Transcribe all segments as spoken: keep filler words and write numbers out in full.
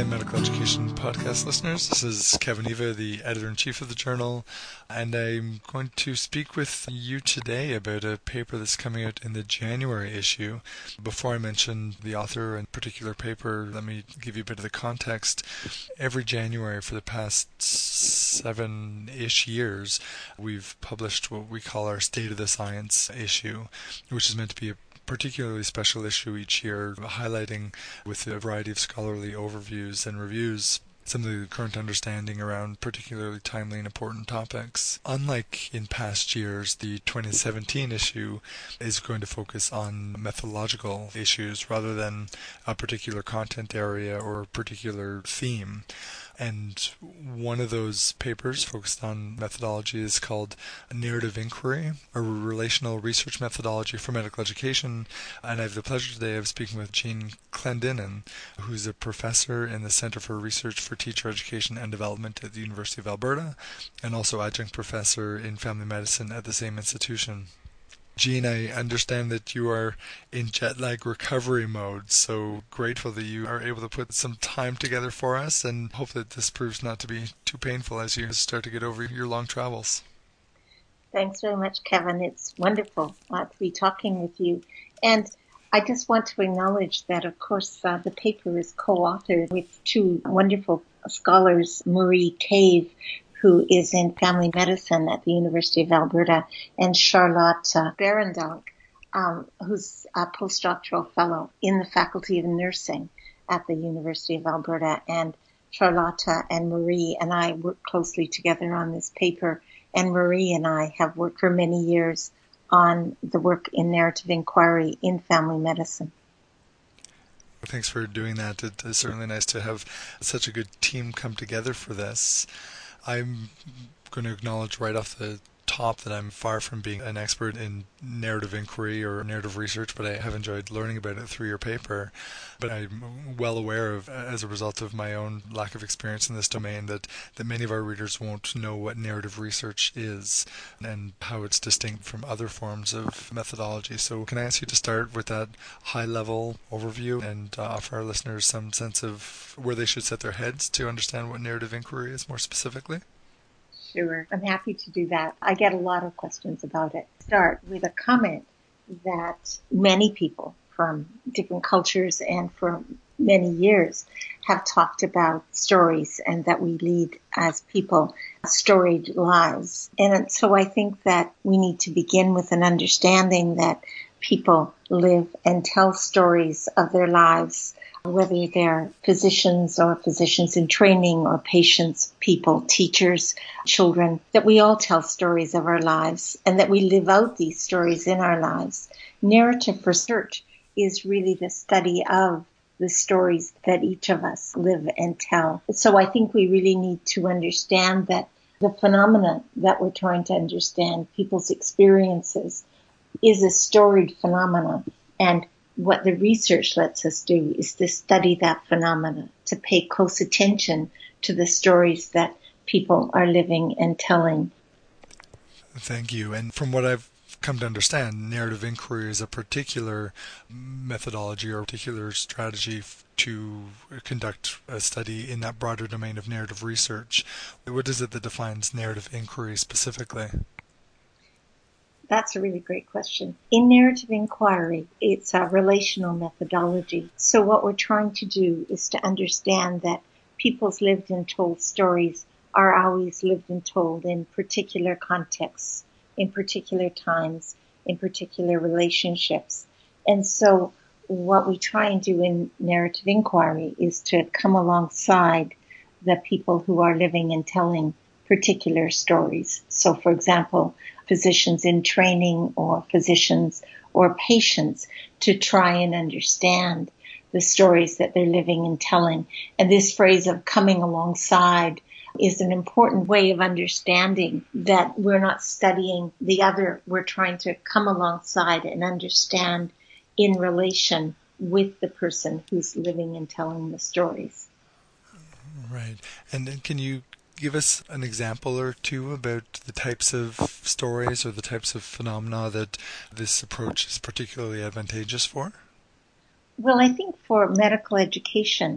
again, Medical Education Podcast listeners. This is Kevin Eva, the Editor-in-Chief of the journal, and I'm going to speak with you today about a paper that's coming out in the January issue. Before I mention the author and particular paper, let me give you a bit of the context. Every January for the past seven-ish years, we've published what we call our State of the Science issue, which is meant to be a particularly special issue each year, highlighting with a variety of scholarly overviews and reviews some of the current understanding around particularly timely and important topics. Unlike in past years, the twenty seventeen issue is going to focus on methodological issues rather than a particular content area or a particular theme. And one of those papers focused on methodology is called Narrative Inquiry, a relational research methodology for medical education. And I have the pleasure today of speaking with Jean Clendinnen, who's a professor in the Center for Research for Teacher Education and Development at the University of Alberta, and also adjunct professor in family medicine at the same institution. Jean, I understand that you are in jet lag recovery mode, so grateful that you are able to put some time together for us, and hope that this proves not to be too painful as you start to get over your long travels. Thanks very much, Kevin. It's wonderful uh, to be talking with you. And I just want to acknowledge that, of course, uh, the paper is co-authored with two wonderful scholars, Marie Cave, who is in family medicine at the University of Alberta, and Charlotte uh, Berendonk, um, who's a postdoctoral fellow in the Faculty of Nursing at the University of Alberta. And Charlotte and Marie and I work closely together on this paper, and Marie and I have worked for many years on the work in narrative inquiry in family medicine. Thanks for doing that. It's certainly nice to have such a good team come together for this. I'm going to acknowledge right off the top that I'm far from being an expert in narrative inquiry or narrative research, but I have enjoyed learning about it through your paper. But I'm well aware of, as a result of my own lack of experience in this domain, that, that many of our readers won't know what narrative research is and how it's distinct from other forms of methodology. So can I ask you to start with that high-level overview and uh, offer our listeners some sense of where they should set their heads to understand what narrative inquiry is more specifically? Sure, I'm happy to do that. I get a lot of questions about it. Start with a comment that many people from different cultures and for many years have talked about stories and that we lead as people storied lives. And so I think that we need to begin with an understanding that people live and tell stories of their lives, whether they're physicians or physicians in training or patients, people, teachers, children, that we all tell stories of our lives and that we live out these stories in our lives. Narrative research is really the study of the stories that each of us live and tell. So I think we really need to understand that the phenomena that we're trying to understand, people's experiences, is a storied phenomena. And what the research lets us do is to study that phenomena, to pay close attention to the stories that people are living and telling. Thank you. And from what I've come to understand, narrative inquiry is a particular methodology or a particular strategy f- to conduct a study in that broader domain of narrative research. What is it that defines narrative inquiry specifically? That's a really great question. In narrative inquiry, it's a relational methodology. So what we're trying to do is to understand that people's lived and told stories are always lived and told in particular contexts, in particular times, in particular relationships. And so what we try and do in narrative inquiry is to come alongside the people who are living and telling particular stories. So, for example, physicians in training or physicians or patients to try and understand the stories that they're living and telling. And this phrase of coming alongside is an important way of understanding that we're not studying the other. We're trying to come alongside and understand in relation with the person who's living and telling the stories. Right. And then can you give us an example or two about the types of stories or the types of phenomena that this approach is particularly advantageous for? Well, I think for medical education,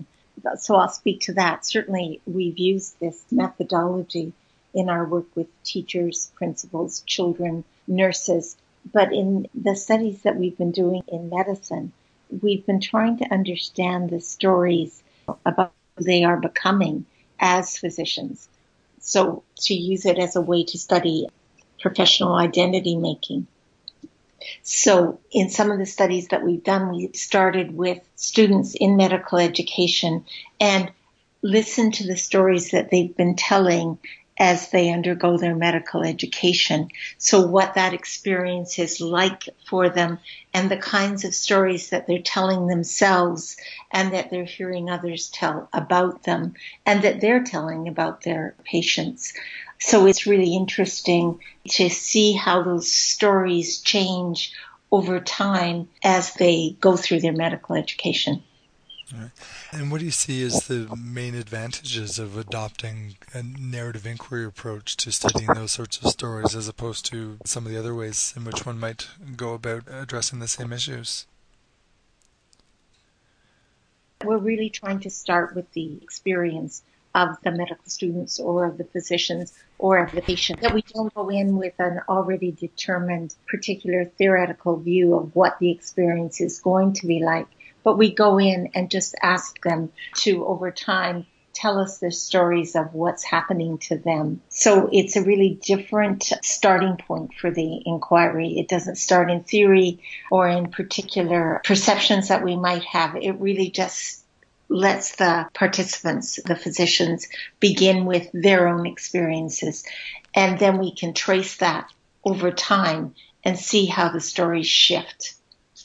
so I'll speak to that. Certainly, we've used this methodology in our work with teachers, principals, children, nurses. But in the studies that we've been doing in medicine, we've been trying to understand the stories about who they are becoming as physicians. So to use it as a way to study professional identity making. So in some of the studies that we've done, we started with students in medical education and listened to the stories that they've been telling as they undergo their medical education. So what that experience is like for them and the kinds of stories that they're telling themselves and that they're hearing others tell about them and that they're telling about their patients. So it's really interesting to see how those stories change over time as they go through their medical education. Right. And what do you see as the main advantages of adopting a narrative inquiry approach to studying those sorts of stories as opposed to some of the other ways in which one might go about addressing the same issues? We're really trying to start with the experience of the medical students or of the physicians or of the patient, that we don't go in with an already determined particular theoretical view of what the experience is going to be like. But we go in and just ask them to, over time, tell us their stories of what's happening to them. So it's a really different starting point for the inquiry. It doesn't start in theory or in particular perceptions that we might have. It really just lets the participants, the physicians, begin with their own experiences. And then we can trace that over time and see how the stories shift.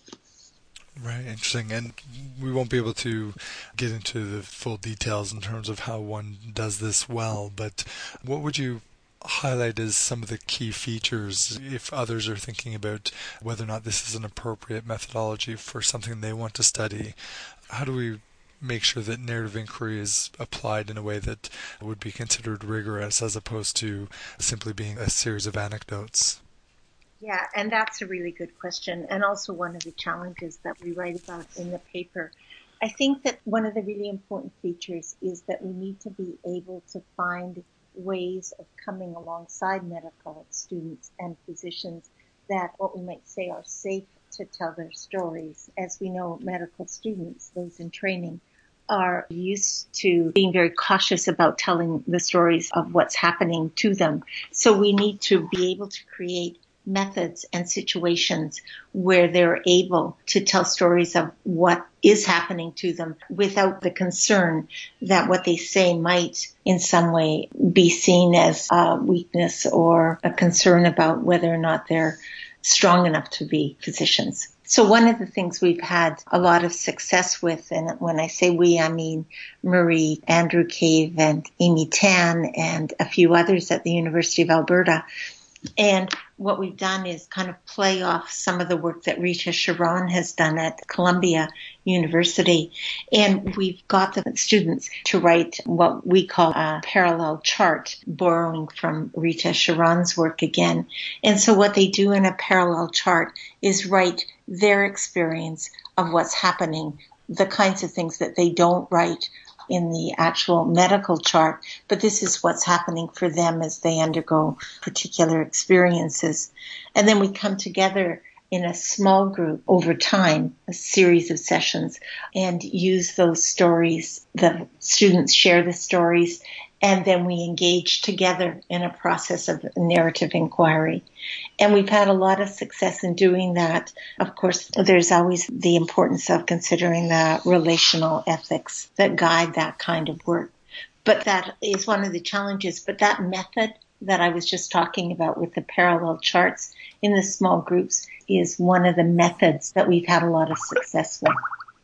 Right, interesting. And we won't be able to get into the full details in terms of how one does this well, but what would you highlight as some of the key features if others are thinking about whether or not this is an appropriate methodology for something they want to study? How do we make sure that narrative inquiry is applied in a way that would be considered rigorous as opposed to simply being a series of anecdotes? Yeah, and that's a really good question, and also one of the challenges that we write about in the paper. I think that one of the really important features is that we need to be able to find ways of coming alongside medical students and physicians that, what we might say, are safe to tell their stories. As we know, medical students, those in training, are used to being very cautious about telling the stories of what's happening to them. So we need to be able to create methods and situations where they're able to tell stories of what is happening to them without the concern that what they say might in some way be seen as a weakness or a concern about whether or not they're strong enough to be physicians. So one of the things we've had a lot of success with, and when I say we, I mean Marie, Andrew Cave, and Amy Tan, and a few others at the University of Alberta. And what we've done is kind of play off some of the work that Rita Sharon has done at Columbia University. And we've got the students to write what we call a parallel chart, borrowing from Rita Sharon's work again. And so what they do in a parallel chart is write their experience of what's happening, the kinds of things that they don't write in the actual medical chart, but this is what's happening for them as they undergo particular experiences. And then we come together in a small group over time, a series of sessions, and use those stories. The students share the stories, and then we engage together in a process of narrative inquiry. And we've had a lot of success in doing that. Of course, there's always the importance of considering the relational ethics that guide that kind of work. But that is one of the challenges. But that method that I was just talking about with the parallel charts in the small groups is one of the methods that we've had a lot of success with.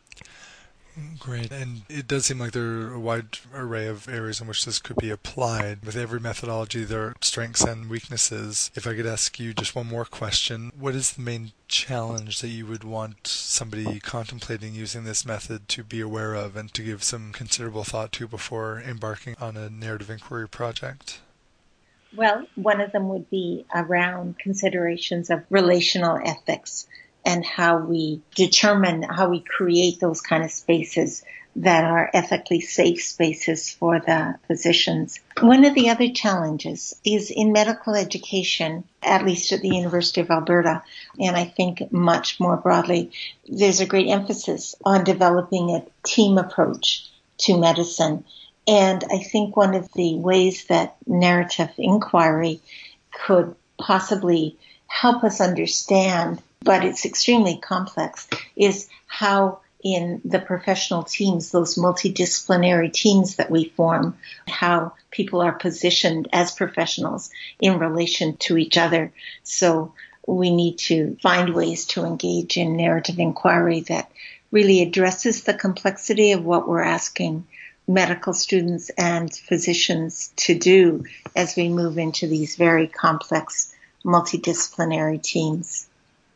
Great. And it does seem like there are a wide array of areas in which this could be applied. With every methodology, there are strengths and weaknesses. If I could ask you just one more question, what is the main challenge that you would want somebody contemplating using this method to be aware of and to give some considerable thought to before embarking on a narrative inquiry project? Well, one of them would be around considerations of relational ethics and how we determine, how we create those kind of spaces that are ethically safe spaces for the physicians. One of the other challenges is in medical education, at least at the University of Alberta, and I think much more broadly, there's a great emphasis on developing a team approach to medicine. And I think one of the ways that narrative inquiry could possibly help us understand, but it's extremely complex, is how in the professional teams, those multidisciplinary teams that we form, how people are positioned as professionals in relation to each other. So we need to find ways to engage in narrative inquiry that really addresses the complexity of what we're asking medical students and physicians to do as we move into these very complex multidisciplinary teams.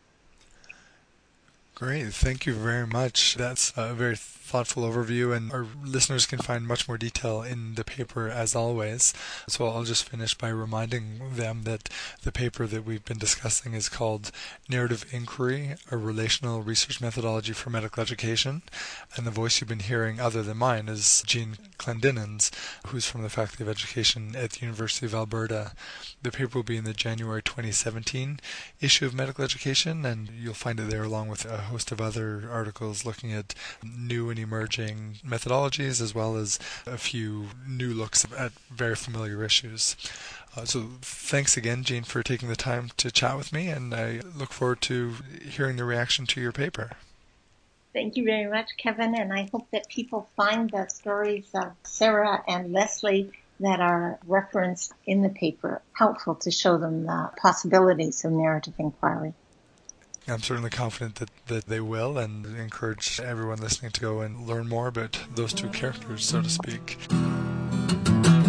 Great. Thank you very much. That's a very thoughtful overview, and our listeners can find much more detail in the paper as always. So I'll just finish by reminding them that the paper that we've been discussing is called Narrative Inquiry, a Relational Research Methodology for Medical Education. And the voice you've been hearing other than mine is Jean Clendinans, who's from the Faculty of Education at the University of Alberta. The paper will be in the January twenty seventeen issue of Medical Education, and you'll find it there along with a host of other articles looking at new and emerging methodologies, as well as a few new looks at very familiar issues. Uh, so thanks again, Jean, for taking the time to chat with me, and I look forward to hearing the reaction to your paper. Thank you very much, Kevin, and I hope that people find the stories of Sarah and Leslie that are referenced in the paper helpful to show them the possibilities of narrative inquiry. I'm certainly confident that, that they will, and encourage everyone listening to go and learn more about those two characters, so to speak.